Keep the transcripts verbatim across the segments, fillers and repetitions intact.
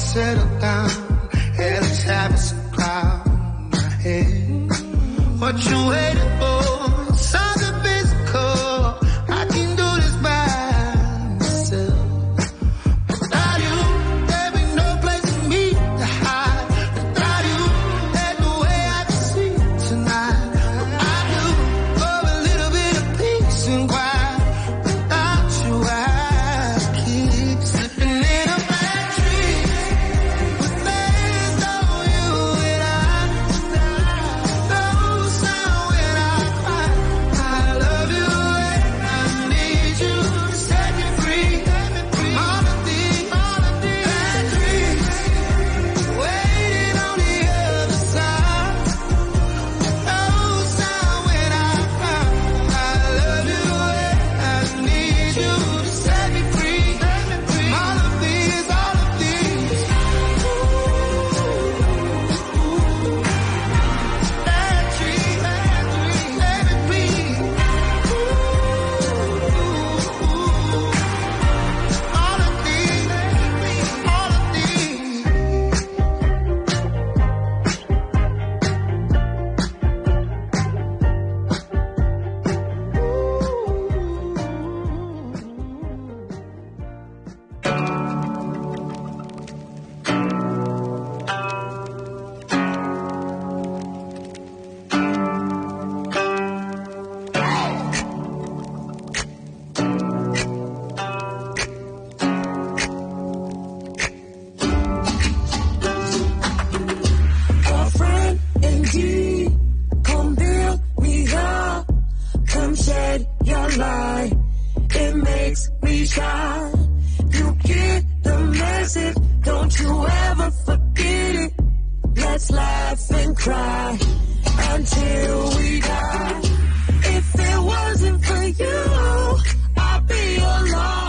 settle down. Hey, let's have some crown. Hey, what you waiting for? Something physical. I can do this by myself. Without you, there be no place for me to hide. Without you, there's no way I can sleep tonight. But I do for a little bit of peace and quiet. Without you, I keep slipping in a bad dream. With days on you and I, no sound when I cry. I love you and I need you to set me free from all of these bad dreams. Waiting on the other side. No sound when I cry. I love you and I need you to set me free from all of these, all of these bad dreams, bad dreams, let me breathe. All of these, all of these. A friend indeed, come build me up, come shed your light, it makes me shine. You get the message, don't you ever forget it. Let's laugh and cry until we die. If it wasn't for you, I'd be alone.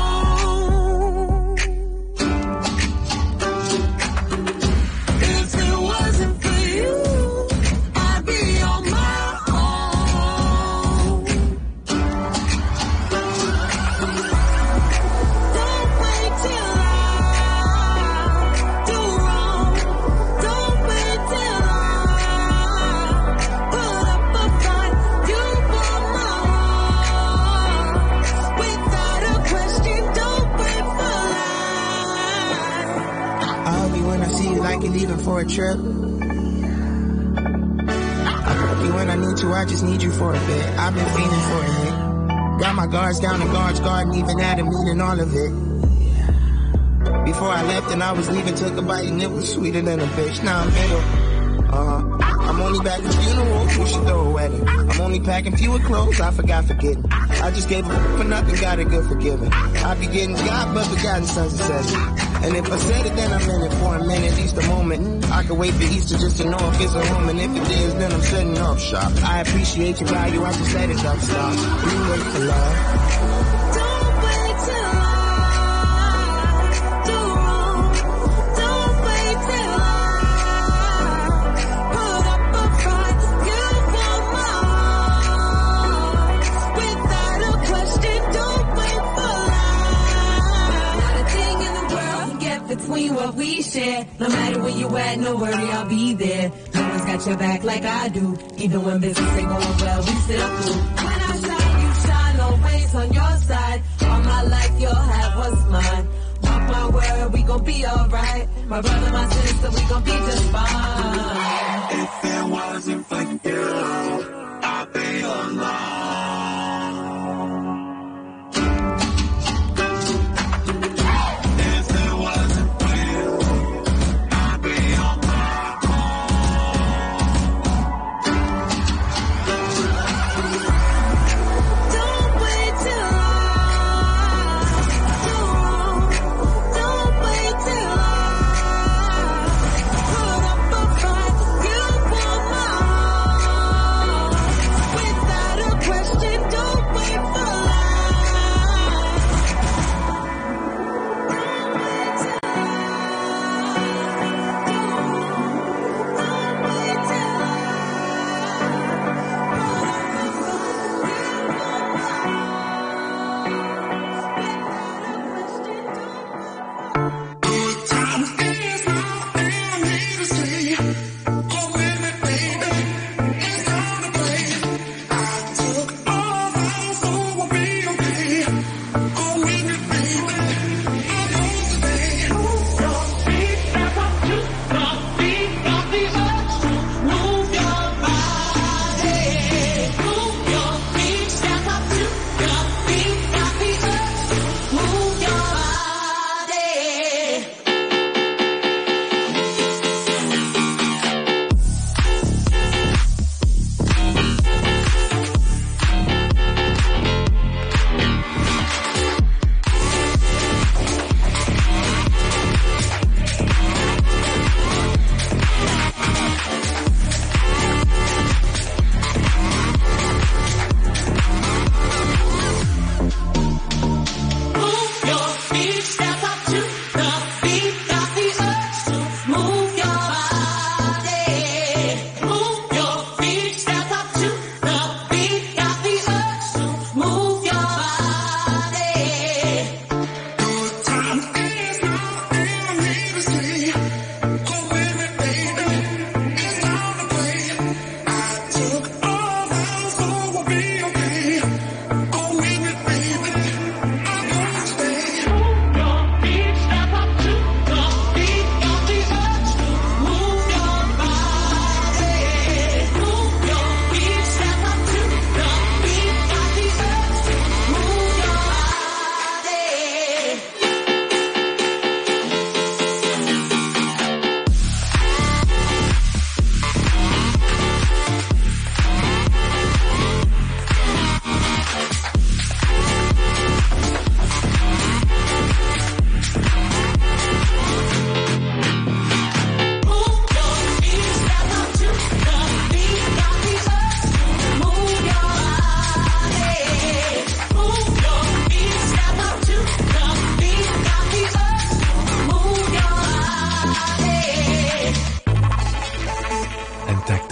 If it wasn't for you, I'd be on my own. Don't wait till I do wrong. Don't wait till I put up a fight. You want my heart without a question. Don't wait for life. I hug you when I see you like you're leaving for a trip. I hug you when I need you, I just need you for a bit. I've been feeling for a hit. Got my guards down, the guards guarding, even at a meeting, all of it. Before I left and I was leaving, took a bite and it was sweeter than a bitch. Now I'm ill. Uh-huh. I'm only back at funerals, we should throw a wedding. I'm only packing fewer clothes, I forgot forgetting. I just gave a f- for nothing, got a good forgiving. I be getting God, but forgotten sons and says. And if I said it, then I meant it for a minute, at least a moment. I could wait for Easter just to know if it's a home, and if it is, then I'm setting off shop. I appreciate your value, I just let it don't stop. We wait for love. Don't wait till I do wrong. Don't wait till I put up a fight. You want my heart without a question. Don't wait for life. Not a thing in the world can get between what we share. No matter where you at, no worry, I'll be there. No one's got your back like I do. Even when business ain't going well, we still cool. When I shine, you shine, always on your side. All my life, you'll have what's mine. Mark my word, we gon' be alright. My brother, my sister, we gon' be just fine. If it wasn't for you, I'd be alone. If it wasn't for you, I'd be on my Don't wait till I do wrong. Don't wait till I put up a fight.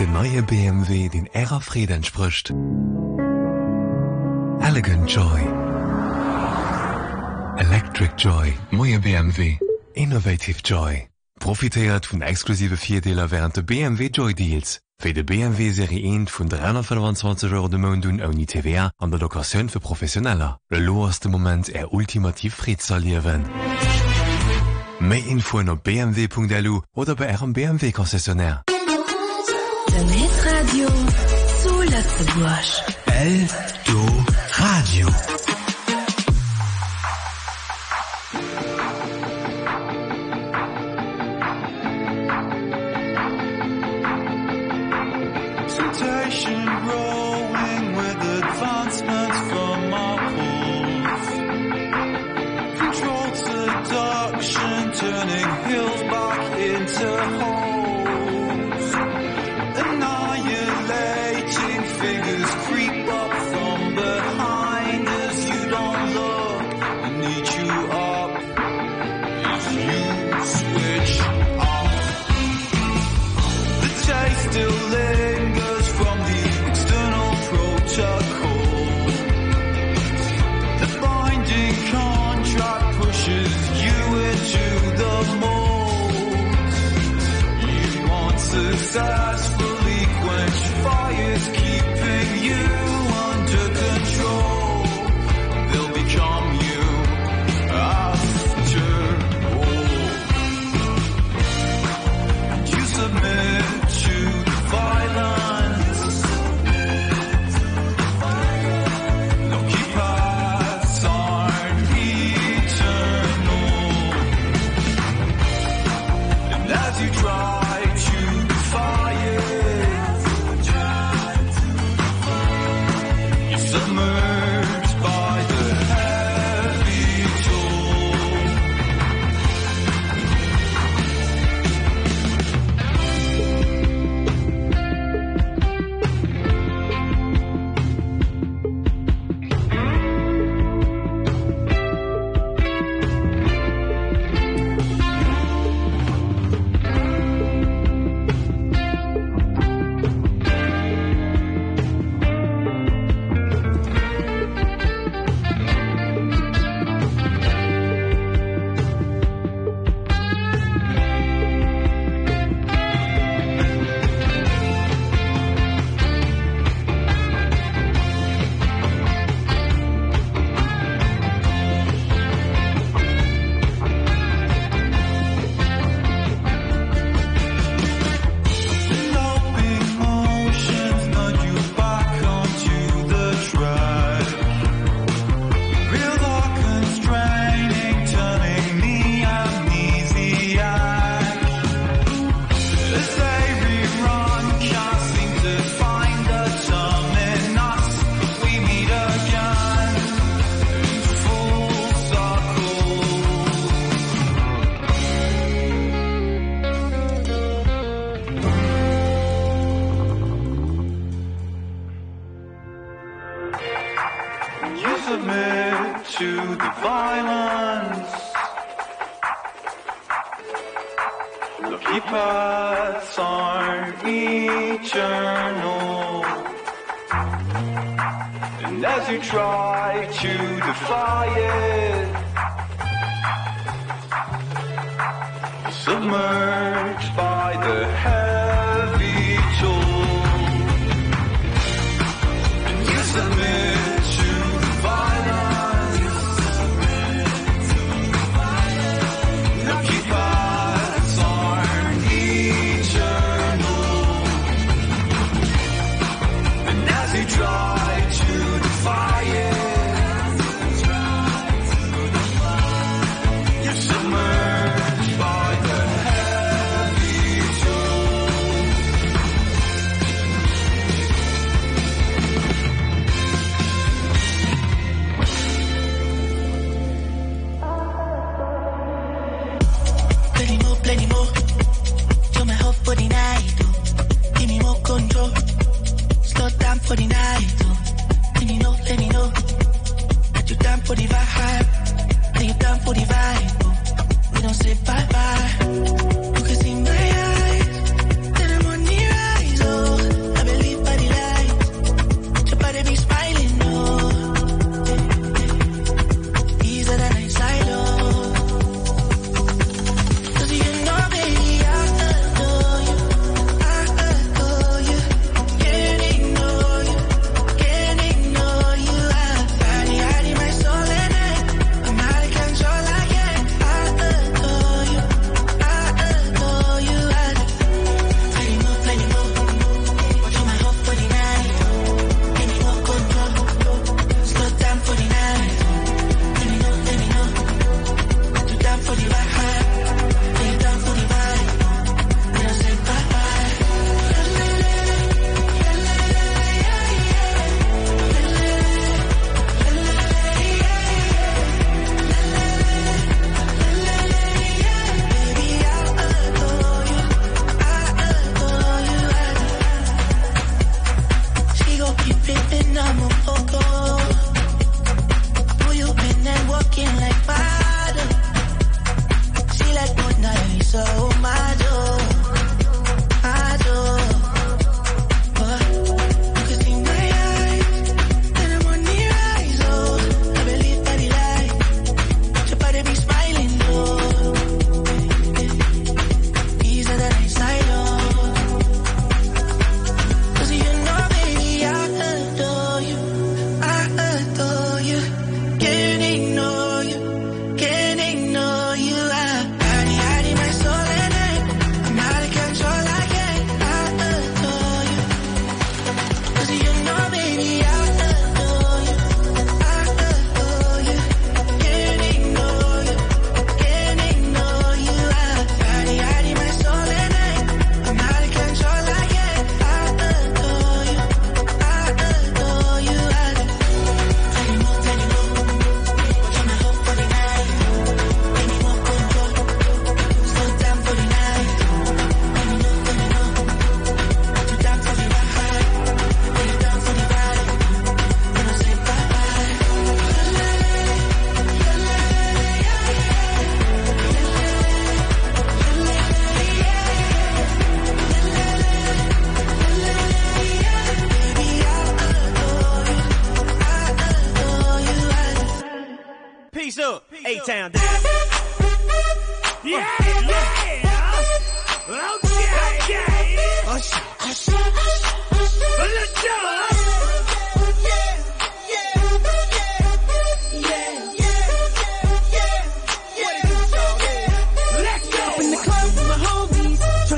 den neue B M W den Ärer Fried entspricht. Elegant Joy. Electric Joy. Neue B M W. Innovative Joy. Profitiert von exklusive Vierdeler während der B M W Joy Deals. Für die B M W Serie eins von dreihundertfünfundzwanzig Euro de Monat ohne T V A an der Lokation für Professioneller. Der loweste Moment er ultimativ Fried zu erleben. Mehr Info auf b m w punkt l u oder bei eurem B M W-Konzessionär. Der Hitradio zu Lützelburg. El-Do Radio. Temptation growing with advancements from our pools. Controlled seduction turning hills back into holes. Annihilating figures creep up from behind as you don't look and eat you up as you switch off. The taste still lingers from the external protocol. The binding contract pushes you into the mold. You want successfully quench fires, keeping you under control. They'll become you after all. You submit to the violence. No keep paths aren't eternal. And as you try to defy it, you're submerged by the heavy toll. Loping motions nudge you back onto the track. Real or constraining, turning me amnesiac. As they rerun, can't seem to find the terminus. We meet again in full circle. You submit to the violence. Lucky paths aren't eternal. And as you try to defy it, you're submerged by the heavy toll. And you submit to the violence. Lucky paths aren't eternal. And as you try to defy it, you're submerged by the heavy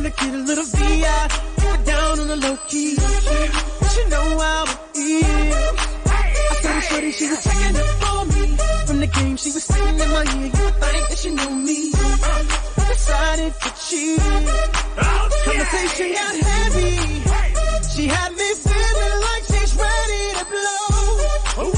wanna get a little V I, keep it down on the low key. But you know how it is. I saw the shorty, she was checking it for me. From the game, she was singing in my ear. You would think that she knew me. Decided to cheat. Conversation got heavy. She had me feeling like she's ready to blow. Oh,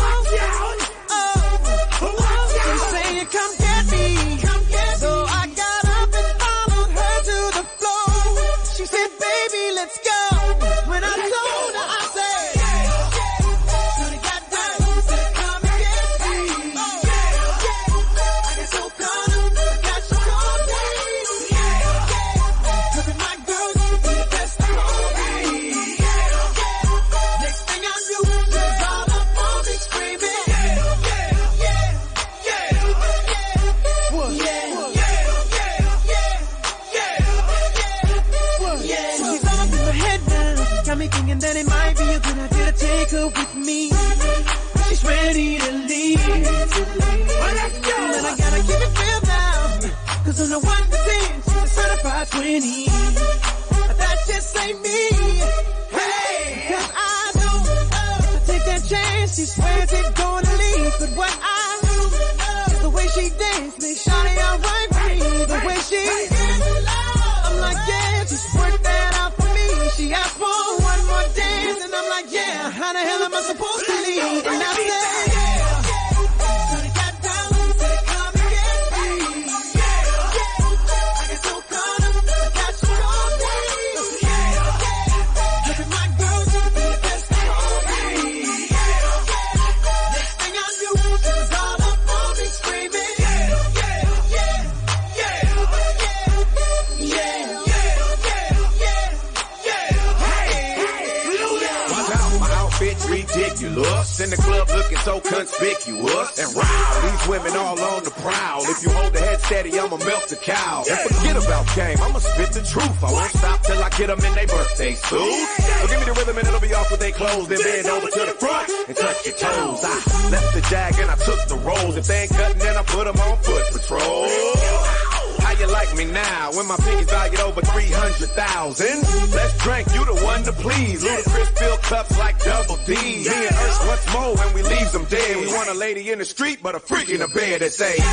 oh, oh, she's saying, come get me. Come get so me. I got up and followed her to the floor. She said, baby, let's go. When I told her, I said, yeah, yeah. So they got down, said, come and get me. Oh, yeah, yeah. I got so caught up, I got you caught me. Yeah, yeah. Cause my girl, you be the best of all me. Yeah, yeah. Next thing I knew, she was all up on me screaming. Yeah, yeah, yeah, yeah, yeah. What? Yeah, yeah, yeah, yeah, yeah, yeah. She's all up in my head now. Got me thinking that it might be a good idea to take her with me. She's ready to leave. Well, let's go. But I gotta keep it real now. Cause on the one to ten, she's a certified twenty. But that just ain't me. Hey, cause I don't uh, to take that chance. She swears it's gonna leave. But what I do is the way she dance makes Shawty alright with me. The way she I'm like, yeah, just work that out for me. She asked for one more dance, and I'm like, yeah, how the hell am I supposed to leave? And I said, yeah. So they got down, said, come and get me. Yeah, yeah. I get so caught up, I got you on me. Yeah, yeah. Look at my girl, she be the best of all me. Yeah, yeah. Next thing I knew, she was all up on me screaming. Yeah, yeah, yeah, yeah, yeah, yeah, yeah, yeah. Watch out, my outfit's ridiculous. In the club looking so conspicuous. And wow, these women all on the prowl. If you hold the head steady, I'ma milk the cow. And forget about game, I'ma spit the truth. I won't stop till I get them in their birthday suits. So give me the rhythm and it'll be off with their clothes. Then bend over to the front and touch your toes. I left the jag and I took the rolls. If they ain't cutting, then I put them on foot patrol. How you like me now when my pinkies valued over three hundred thousand? Let's drink, you the one to please. Ludacris fill cups like double D. Me and Ursh once more when we leave them dead. We want a lady in the street, but a freak in the bed that say,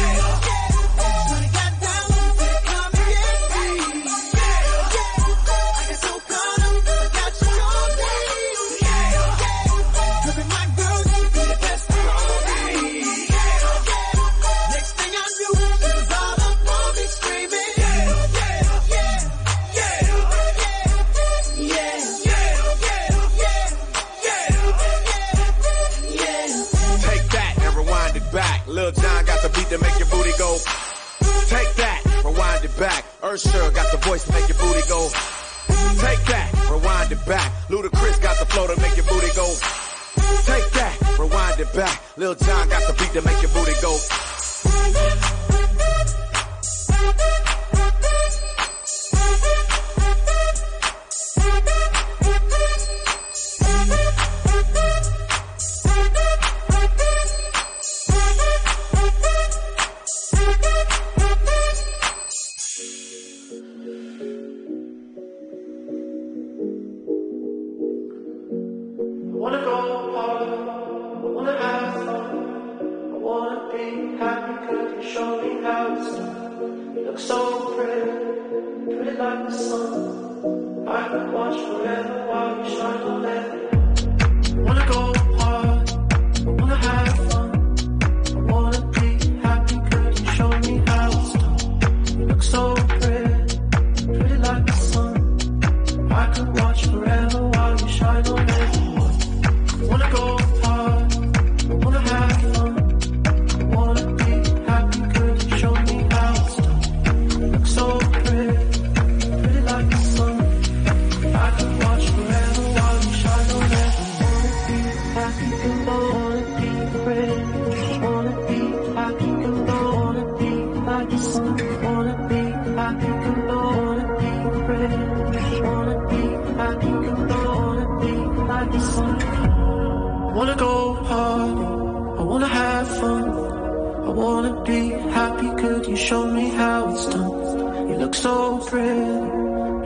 Lil Jon got the beat to make your booty go. Take that, rewind it back. Usher got the voice to make your booty go. Take that, rewind it back. Ludacris got the flow to make your booty go. Take that, rewind it back. Lil Jon got the beat to make your booty go.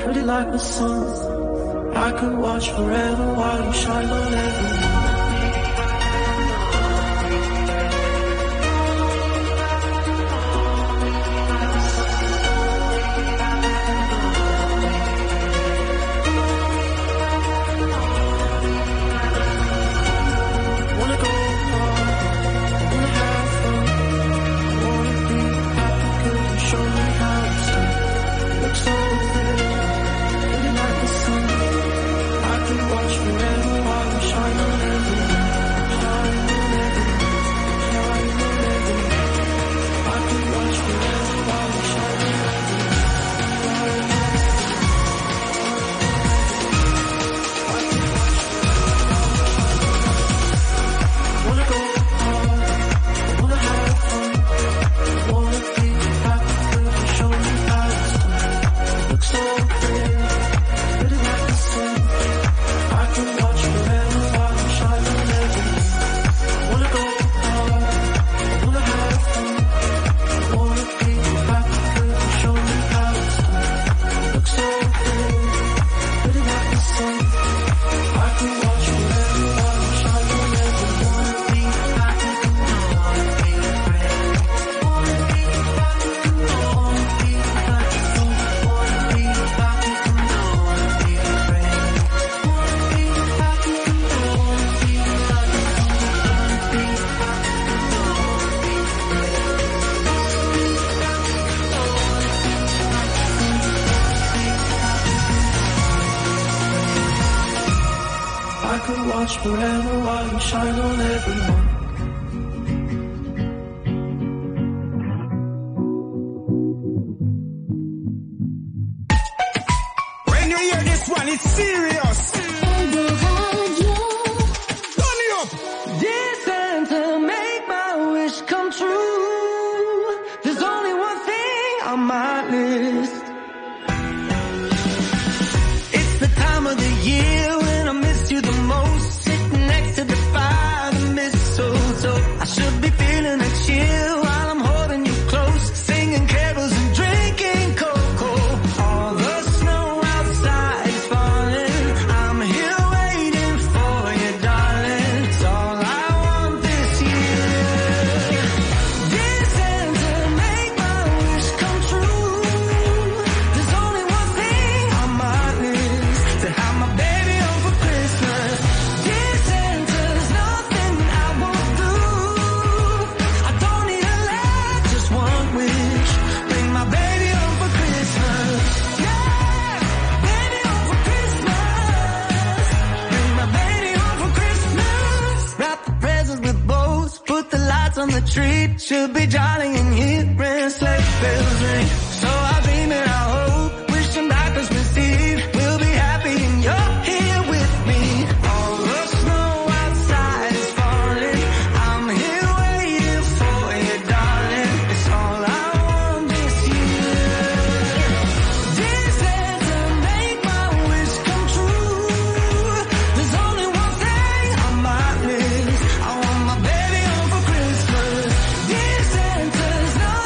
pretty like the sun. I could watch forever while you shine on everyone. Forever while you shine on everyone. When you hear this one, it's serious. Turn it up. Dear Santa, make my wish come true. There's only one thing on my list. It's the time of the year when I miss you the most. To the fire, the mistletoe. I should be feeling a chill while I'm holding you close, singing carols and drinking cocoa. All the snow outside is falling. I'm here waiting for you, darling. It's all I want this year. Dear Santa, make my wish come true. There's only one thing on my list, to have my baby home for Christmas. Dear Santa, on the tree, should be jolly in here, and sleigh bells ring. So I dream and I hope, wishing back Christmas Eve, we'll be happy and you're here with me. All the snow outside is falling, I'm here waiting for you, darling. It's all I want this year. Dear Santa, make my wish come true. There's only one thing on my list, I want my baby home for Christmas. Dear Santa's no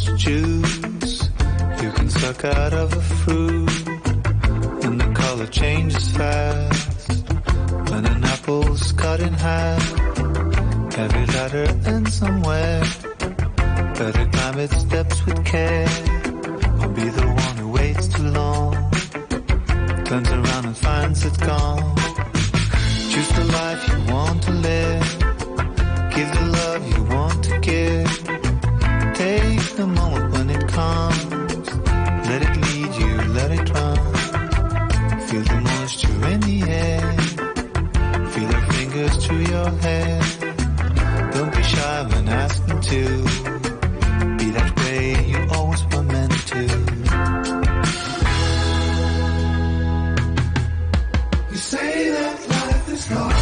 much juice you can suck out of a fruit, and the color changes fast when an apple's cut in half. Every letter ends somewhere, better climb its steps with care, or be the one who waits too long, turns around and finds it's gone. Choose the life you want to live, give the love you want to give. Take the moment when it comes, let it lead you, let it run. Feel the moisture in the air, feel her fingers through your hair. Don't be shy when asking to be that way you always were meant to. You say that life is long.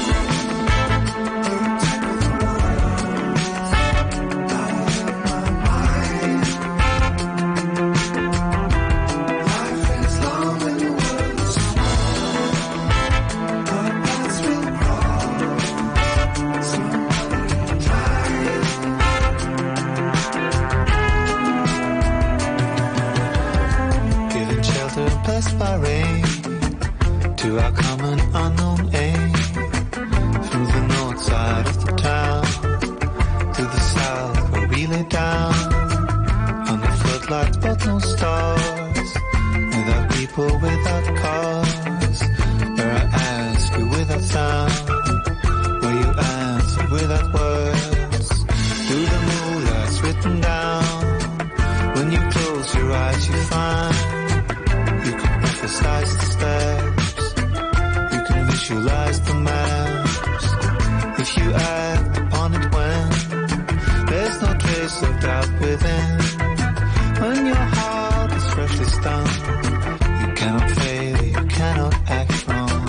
By rain to our common unknown aim, through the north side of the town to the south where we lay down under floodlights but no stars, without people, without cars, where I ask you without sound, where you answer without words, through the moonlights written down. When you close your eyes you find emphasize the steps, you can visualize the maps, if you act upon it when there's no trace of doubt within. When your heart is freshly stung, you cannot fail, you cannot act wrong.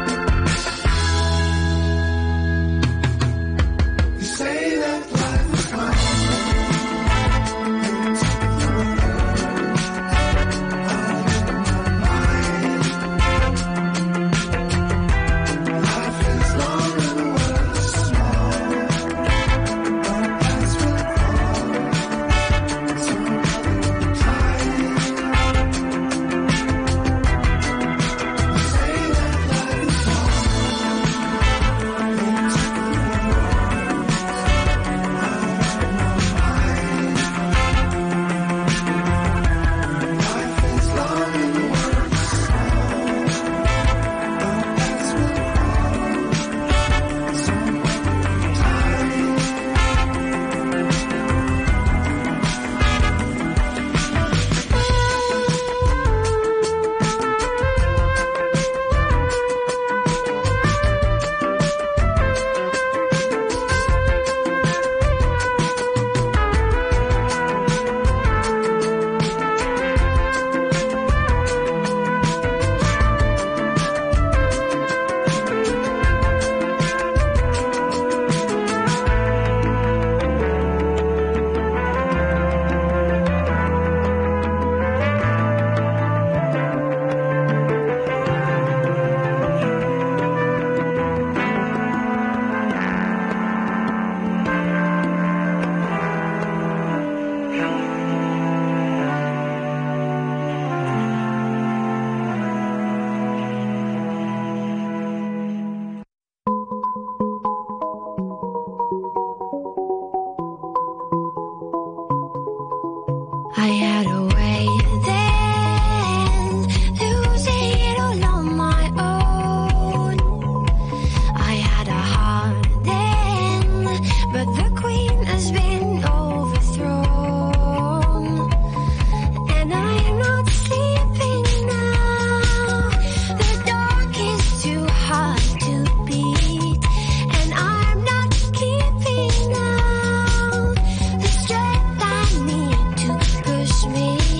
You say that life is gone. Me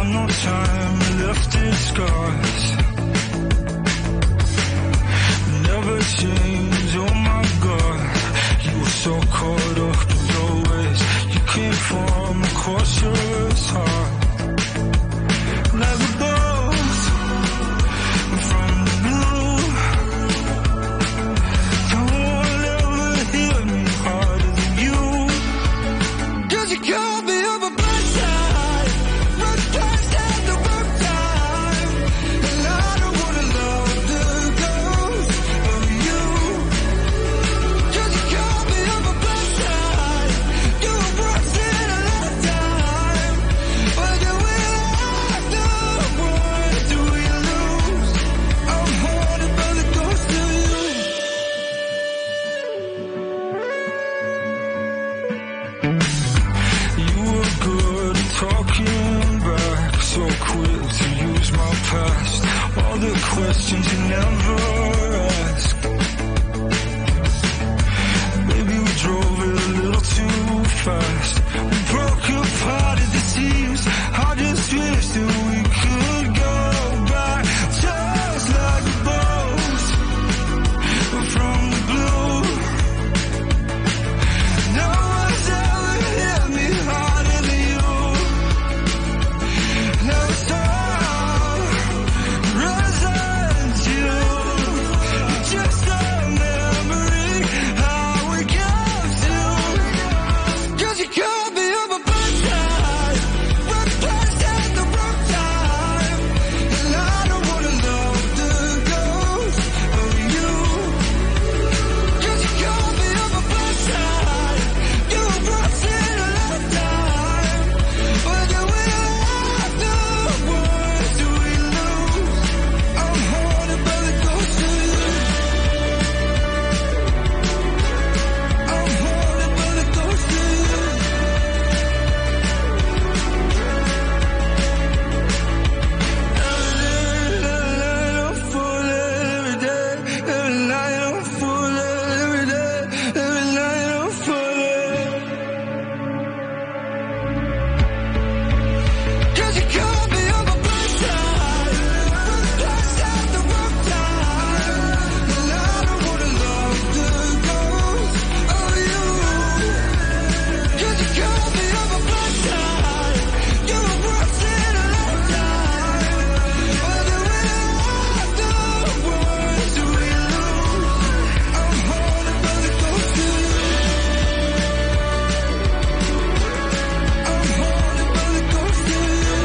no time left in scars. Never change, oh my God. You were so caught up in your ways. You came from a cautious heart. Like a bolt from the blue. No one ever hit me harder than you. Cause you called me up a bad side. Rough times and the rough time. And I don't wanna love the ghost of you. Cause you called me up a bad side. You were once in a lifetime. But do we love the ones do we lose? I'm haunted by the ghost of you. You were good at talking back, so quick to use my past. All the questions you never asked. Maybe we drove it a little too fast. We broke apart at the seams. I just wish that we could go back, just like a boat from the blue. No one's ever hit me harder than you. Now it's all runs you. You're just a memory, how we got to. Cause you called me up a bad side. Rough times and the rough time. And I don't wanna love the ghost of you. Cause you called me up a bad side. You were once in a lifetime. But do we love the ones do we lose? I'm haunted by the ghost of you. I'm haunted by the ghost of you. Every night I'm full every day. Every night I'm full Cause you called me up a bad side. Rough times and the rough time. And I don't wanna love the ghost of you. Cause you called me up a bad side. You were once in a lifetime. But do we love the ones do we lose? I'm haunted by the ghost of you. I'm haunted by the ghost of you.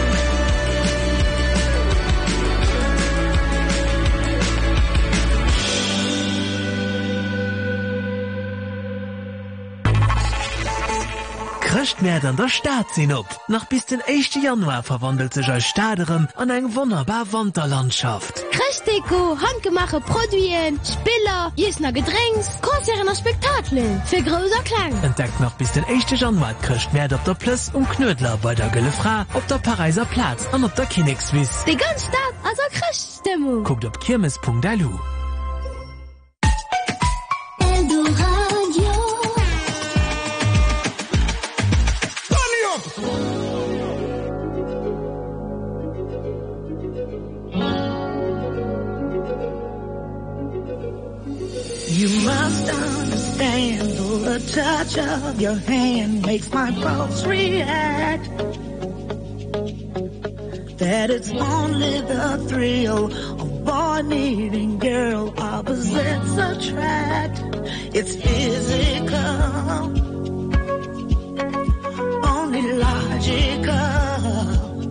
Christmärt an der Staat sinn op. Nach bis den ersten Januar verwandelt sech als Staderem an eng wunderbar Wanderlandschaft. Christdeko, handgemache Produien, Spiller, Jesner Gedrängs, Konzern und Spektaklen. Für großer Klang. Entdeckt noch bis den ersten Januar Christmärt op der Plöss um Knödler bei der Göllefra, op der Pariser Platz an op der Kinexwiss. Die ganze Stadt also Christstimmung. Guckt op kirmes punkt a l u. You must understand the touch of your hand makes my pulse react. That it's only the thrill of boy needing girl opposites attract. It's physical, only logical.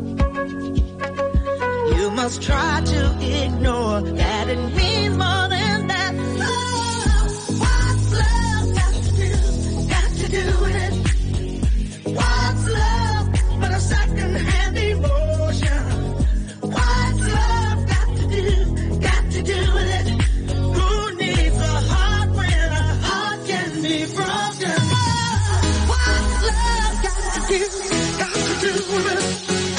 You must try to ignore that it means more than that. Oh, what's love got to do? Got to do with it. What's love but a second-hand emotion? What's love got to do? Got to do with it. Who needs a heart when a heart can be broken? Oh, what's love got to do? Got to do with it.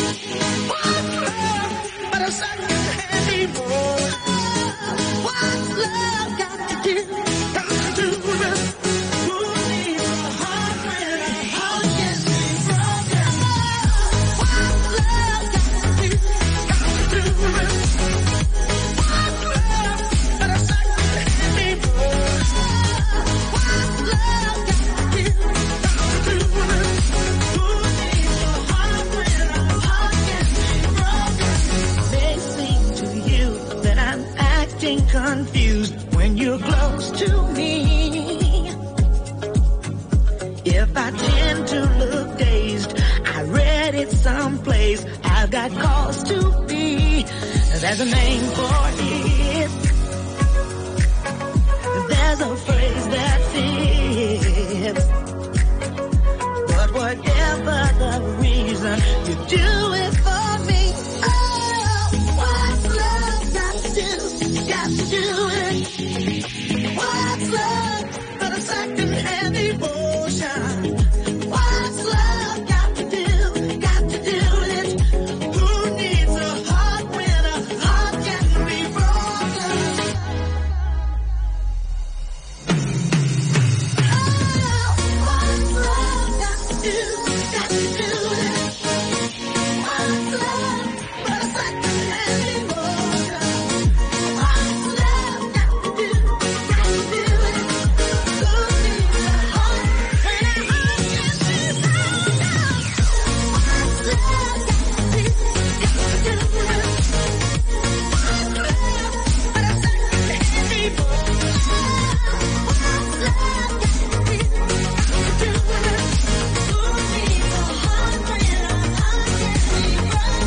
What's love but a second-hand emotion? What's you're close to me. If I tend to look dazed, I read it someplace, I've got cause to be. There's a name for it. There's a phrase that fits. But whatever the reason, you do it for me. Oh, what's love got to do? Got to do it. What's love but a second-hand emotion? What's love got to do? Got to do it. Who needs a heart when a heart can be broken? Oh, what's love got to do? Got to do it. What's love but a second-hand emotion? What's love got to do? Got to do it. Who needs a heart when a heart can be broken? What's love got to do? Got to do it. What's love but a second-hand emotion? What's love got to do? Got to do it. Who needs a heart when a heart can be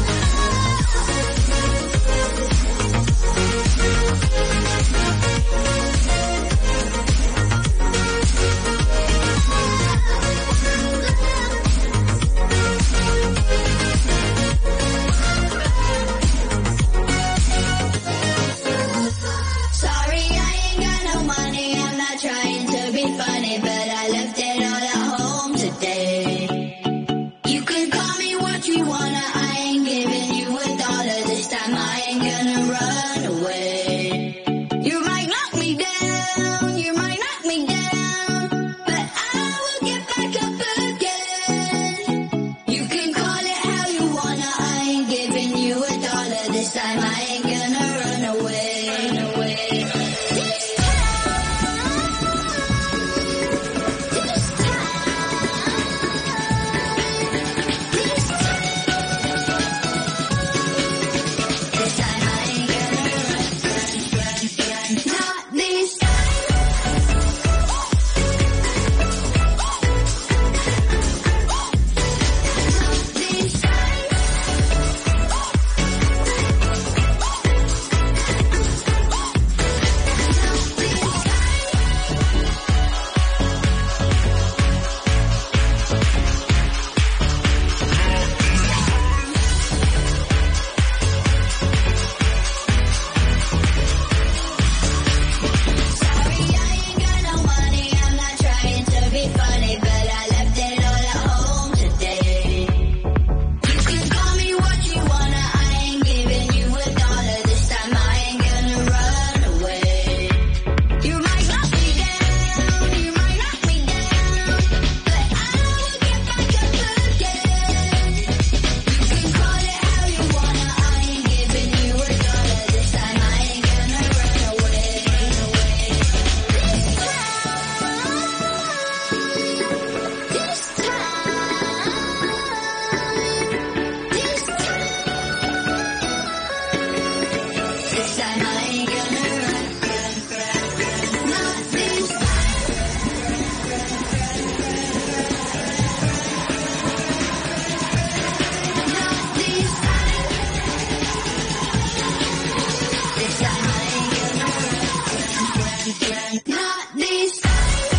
Sorry, I ain't got no money. I'm not trying to be funny, but I left it all at home today. You can call me what you wanna. I ain't giving you a dollar this time. I ain't gonna run away. You might knock me down, you might knock me down, but I will get back up again. You can call it how you wanna. I ain't giving you a dollar this time. I ain't gonna run away. Run away. This This time I ain't gonna run, run, run, run. Not this time. This time. Sorry, I ain't got no money. I'm not trying to be funny, but I left it all at home today. You can call me what you wanna. I ain't giving you a dollar this time. I ain't gonna run away. You might knock me down, you might knock me down, but I will get back up again. You can call it how you wanna. I ain't giving you a dollar this time. I ain't gonna run away. Run away. This time. This time. This time I ain't gonna run, run, run, run. Not this time. Not this time. This time I ain't gonna run, run, run, run. Not this time.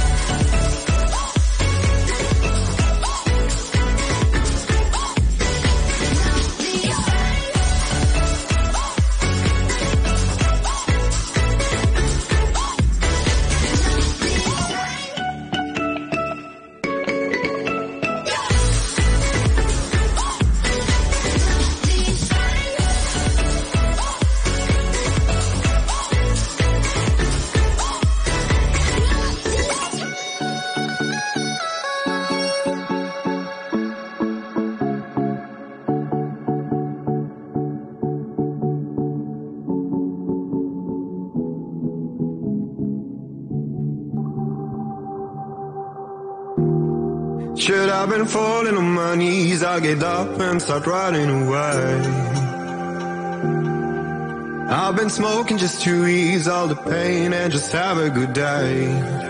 Should I've been falling on my knees, I get up and start running away. I've been smoking just to ease all the pain and just have a good day.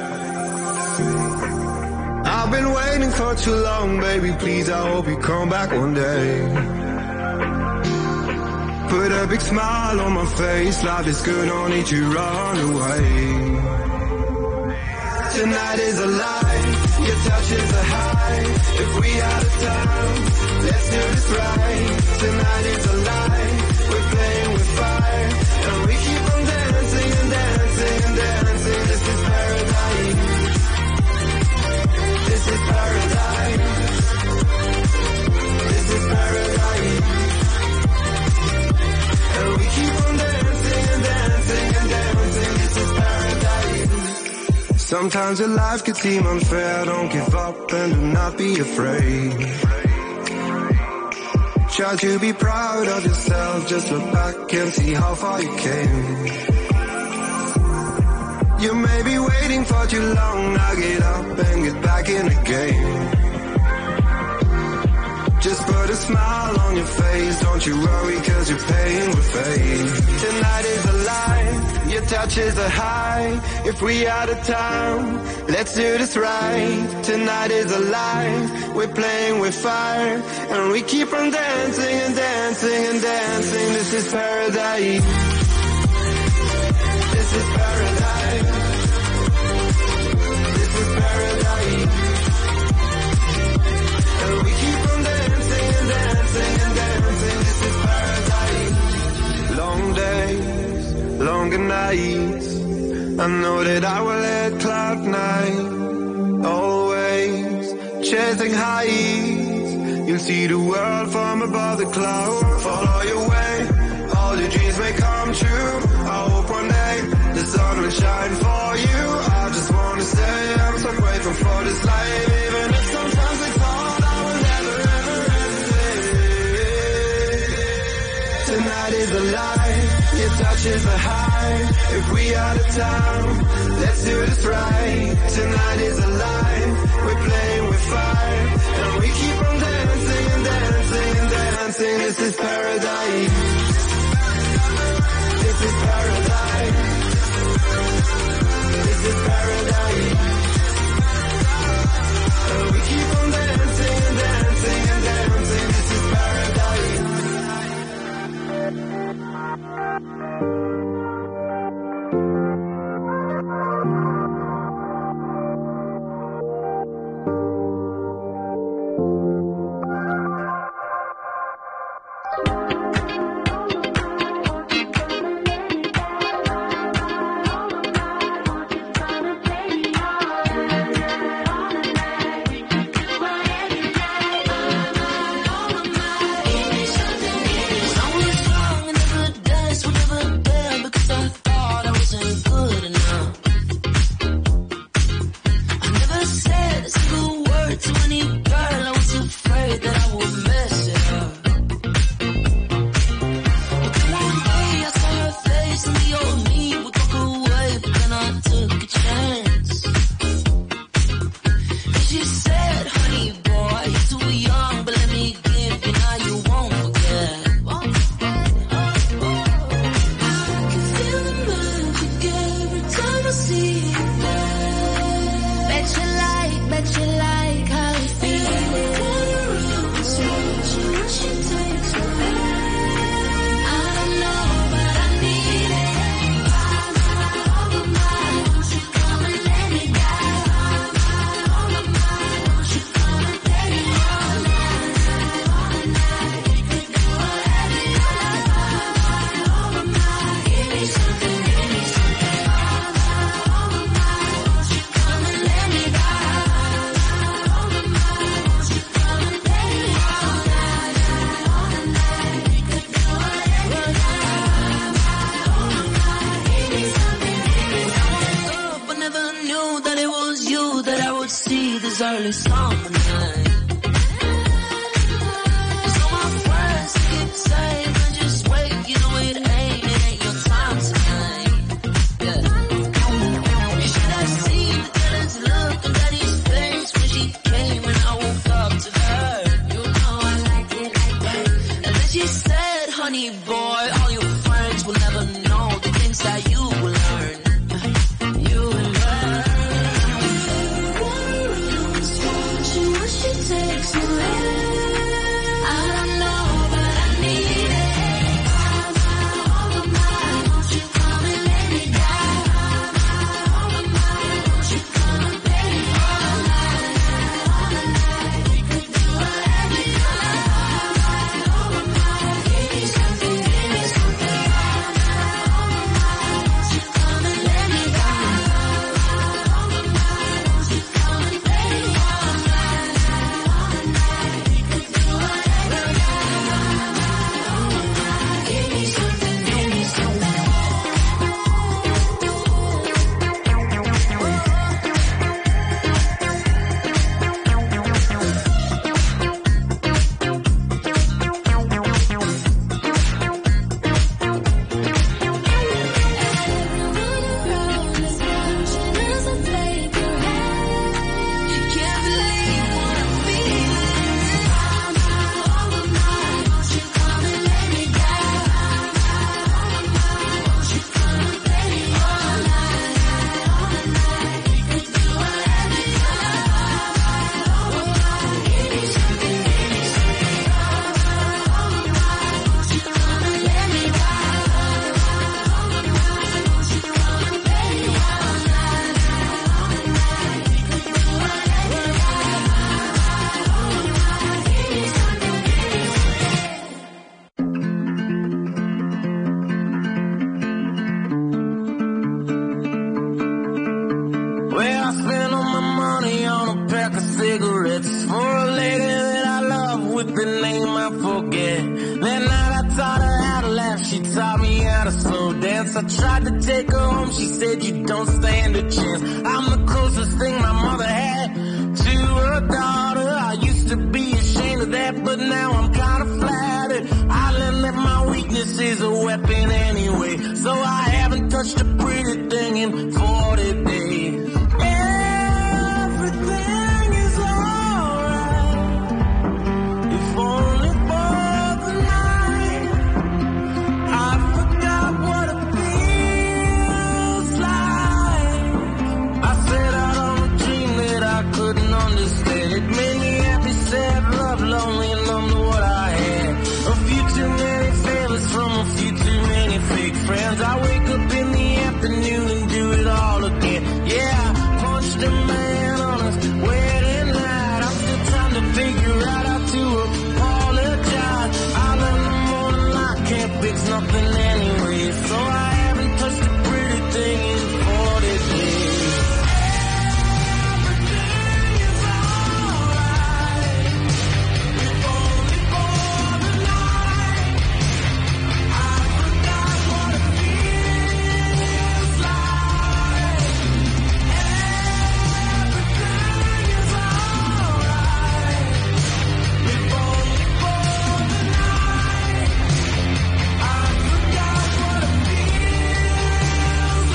I've been waiting for too long, baby, please, I hope you come back one day. Put a big smile on my face, life is good, don't need to run away. Tonight is a lie, your touch is a high. If we out of time, let's do this right. Tonight is a lie, we're playing with fire, and we keep on dancing and dancing and dancing. This is paradise. This is paradise. This is paradise. And we keep on dancing and dancing and dancing. This is paradise. Sometimes your life could seem unfair. Don't give up and do not be afraid. Try to be proud of yourself. Just look back and see how far you came. You may be waiting for too long. Now get up and get back in the game. Just put a smile on your face. Don't you worry, cause you're paying with faith. Tonight is a lie, your touch is a high. If we out of time, let's do this right. Tonight is a lie, we're playing with fire, and we keep on dancing and dancing and dancing. This is paradise. This is paradise. This is paradise. And we keep on dancing and dancing and dancing. This is paradise. Long days, longer nights, I know that I will at cloud nine. Always chasing heights, you'll see the world from above the clouds. Follow your way, all your dreams may come true. I hope one day the sun will shine for you. I just wanna say I'm so grateful for this life, even if sometimes it's hard. I will never ever hesitate. Tonight is a lie, your touch is a high. If we out of time, let's do this right. Tonight is a lie, we're playing with fire, and we keep on dancing and dancing and dancing. This is paradise. This is paradise. This is paradise. And we keep on dancing and dancing and dancing. This is paradise. early summer night. So my friends keep saying, just wait, you know it ain't, it ain't your time tonight. Yeah. You should have seen the jealous look on Daddy's face when she came and I woke up to her. You know I liked it like that. And then she said, honey boy, all your friends will never know. that you will learn. You will learn. What she takes away. I don't know, but I need it. All my, all of mine, won't you come and let me die? All of mine, won't you come and pay me all night, all night? We could do whatever you like. All of mine, give me something, give me something. All night, all of mine, won't you come and let me die? All of mine, won't you come and pay me all night, all night? We could do whatever you like. Give me something, give me something. Well, I spent all my money on a pack of cigarettes for a lady that I love with the name I forget. That night I taught her how to laugh, she taught me how to slow dance. I tried to take her home, she said you don't stand a chance. I'm the closest thing my mother had to her daughter. I used to be ashamed of that, but now I'm kinda flattered. I learned that my weakness is a weapon anyway, so I haven't touched a pretty thing in forty days. Everything is alright, if only for the night. I forgot what it feels like. I set out on a dream that I couldn't understand. It made me happy, sad, love, lonely, and numb to what I had. A few too many favors from a few too many fake friends. I wake up in the afternoon and do it all again. Yeah, I punched a man on his wedding night. I'm still trying to figure out how to apologize. I learned the morning light can't fix nothing anyway, so I haven't touched a pretty thing in forty days. Everything is alright, if only for the night. I forgot what it feels like. Everything is alright, if only for the night. I forgot what it feels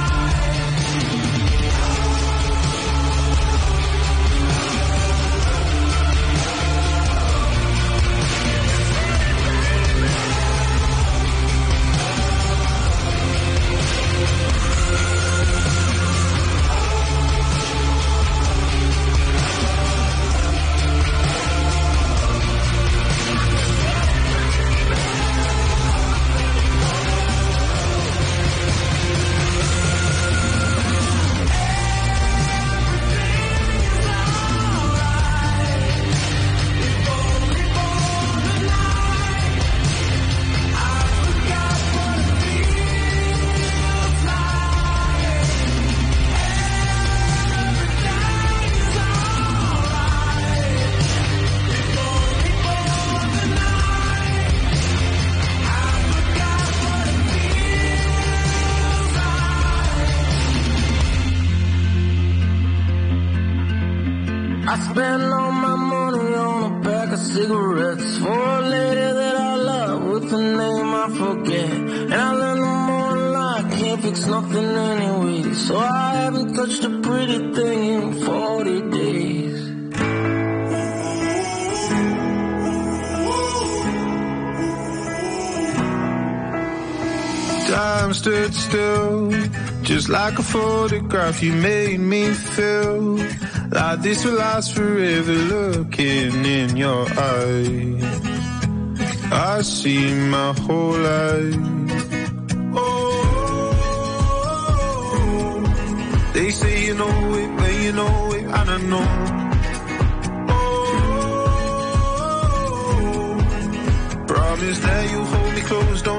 I spent all my money on a pack of cigarettes for a lady that I love with a name I forget. And I learned the morning light can't fix nothing anyway, so I haven't touched a pretty thing in forty days. Time stood still, just like a photograph. You made me feel like this will last forever. Looking in your eyes, I see my whole life. Oh, they say you know it, but you know it, and I know. Oh, promise that you'll hold me close, don't